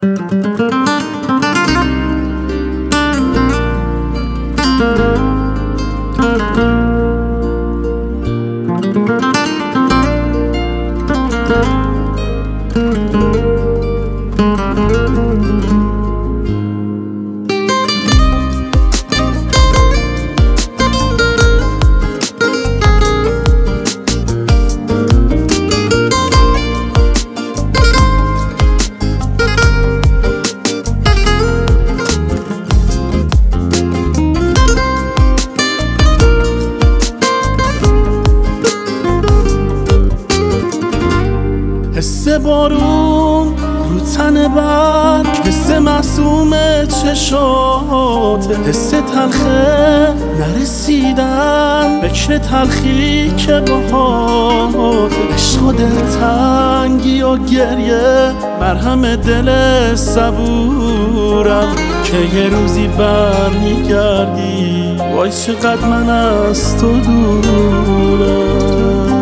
حس بارون رو تن برگ، حس معصوم چشات، حس تلخه نرسیدن، فکر تلخی که باهات، عشق و دلتنگی و گریه، مرهم دل صبورم که یه روزی برمیگردی. وای چقدر من از تو دورم.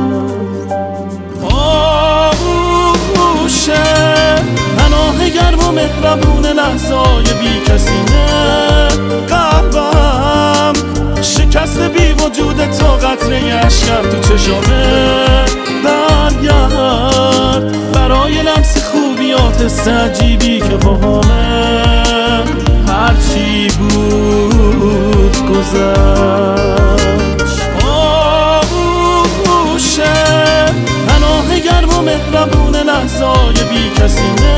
پناه گرم و مهربون لحظای بی کسینه، قلبم شکست بی وجود تو، قطره اشکم تو چشامه. برگرد برای لمس خوبیات، حس عجیبی که باهامه. هرچی بود گذشت. آغوشه پناه گرم و مهربون لحظای بی کسینه،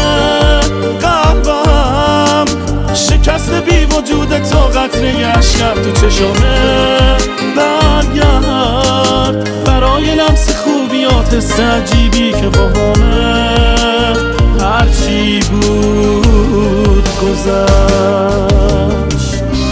قلبم شکست بی وجود تو، قطره اشکم تو چشامه. برگرد برای لمس خوبیات، حس عجیبی که باهامه. هرچی بود گذشت.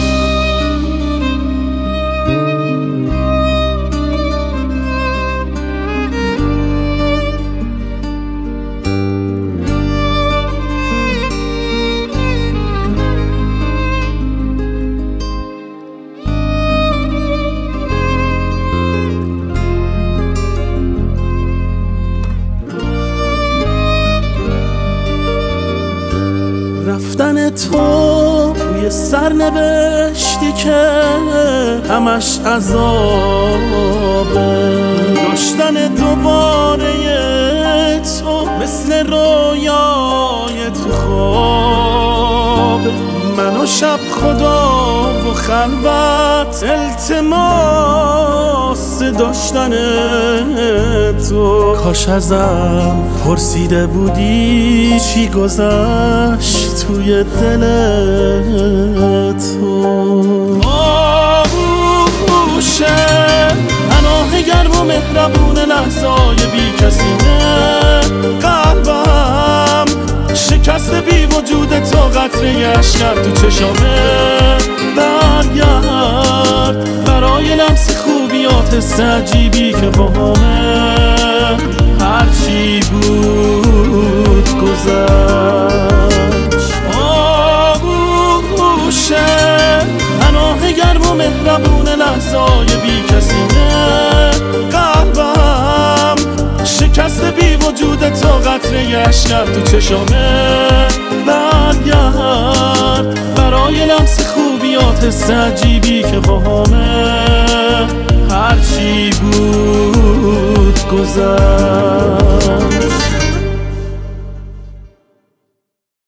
رفتن تو توی سرنوشتی که همش عذابه، داشتن دوباره تو مثل رویای تو خوابه. من و شب خدا و خلوت، التماس داشتن تو. کاش ازم پرسیده بودی چی گذشت توی دل تو. آغوشه پناه گرم و مهربون لحظای بی کسینه، قلبم شکست بی وجود تو، قطره اشکم تو چشامه. برگرد برای لمس خوبیات، حس عجیبی که باهامه. هرچی بود گذشت. آغوشه پناه گرم و مهربون لحظای بی کسینه، قلبم شکست بی وجود تو، قطره اشکم تو چشامه. برگرد برای لمس خوبیات، حس عجیبی که باهامه. هرچی بود گذشت.